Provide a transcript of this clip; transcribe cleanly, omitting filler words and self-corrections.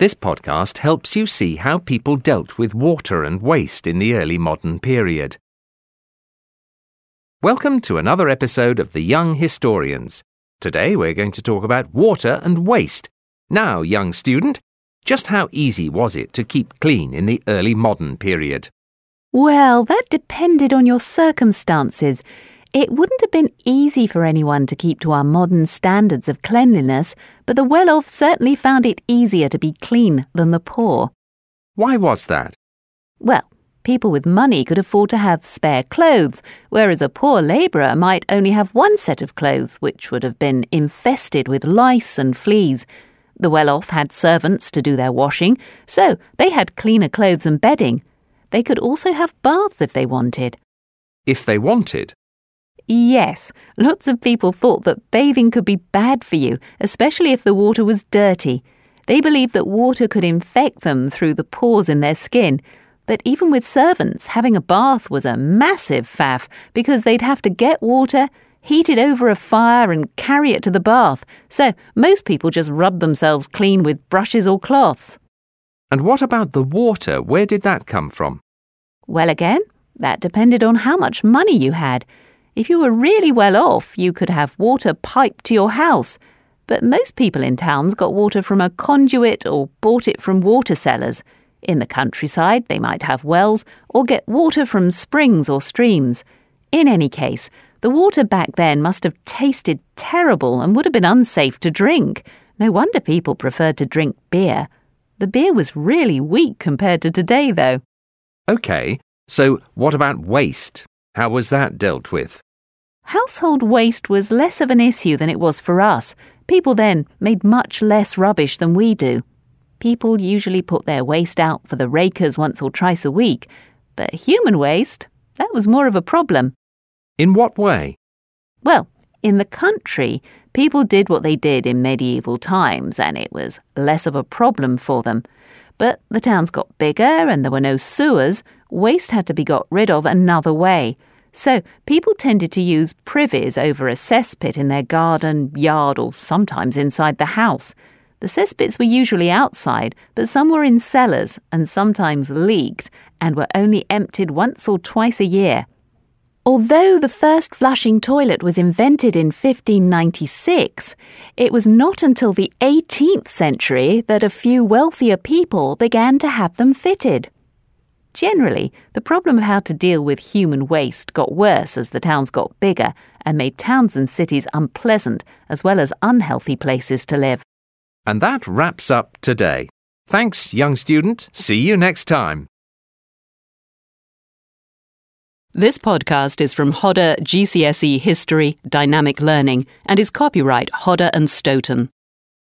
This podcast helps you see how people dealt with water and waste in the early modern period. Welcome to another episode of The Young Historians. Today we're going to talk about water and waste. Now, young student, just how easy was it to keep clean in the early modern period? Well, that depended on your circumstances. It wouldn't have been easy for anyone to keep to our modern standards of cleanliness, but the well-off certainly found it easier to be clean than the poor. Why was that? Well, people with money could afford to have spare clothes, whereas a poor labourer might only have one set of clothes, which would have been infested with lice and fleas. The well-off had servants to do their washing, so they had cleaner clothes and bedding. They could also have baths if they wanted. If they wanted? Yes, lots of people thought that bathing could be bad for you, especially if the water was dirty. They believed that water could infect them through the pores in their skin. But even with servants, having a bath was a massive faff because they'd have to get water, heat it over a fire and carry it to the bath. So most people just rubbed themselves clean with brushes or cloths. And what about the water? Where did that come from? Well, again, that depended on how much money you had. If you were really well off, you could have water piped to your house. But most people in towns got water from a conduit or bought it from water sellers. In the countryside, they might have wells or get water from springs or streams. In any case, the water back then must have tasted terrible and would have been unsafe to drink. No wonder people preferred to drink beer. The beer was really weak compared to today, though. OK, so what about waste? How was that dealt with? Household waste was less of an issue than it was for us. People then made much less rubbish than we do. People usually put their waste out for the rakers once or twice a week, but human waste, that was more of a problem. In what way? Well, in the country, people did what they did in medieval times, and it was less of a problem for them. But the towns got bigger and there were no sewers. Waste had to be got rid of another way. So people tended to use privies over a cesspit in their garden, yard, or sometimes inside the house. The cesspits were usually outside, but some were in cellars and sometimes leaked and were only emptied once or twice a year. Although the first flushing toilet was invented in 1596, it was not until the 18th century that a few wealthier people began to have them fitted. Generally, the problem of how to deal with human waste got worse as the towns got bigger and made towns and cities unpleasant as well as unhealthy places to live. And that wraps up today. Thanks, young student. See you next time. This podcast is from Hodder GCSE History Dynamic Learning and is copyright Hodder and Stoughton.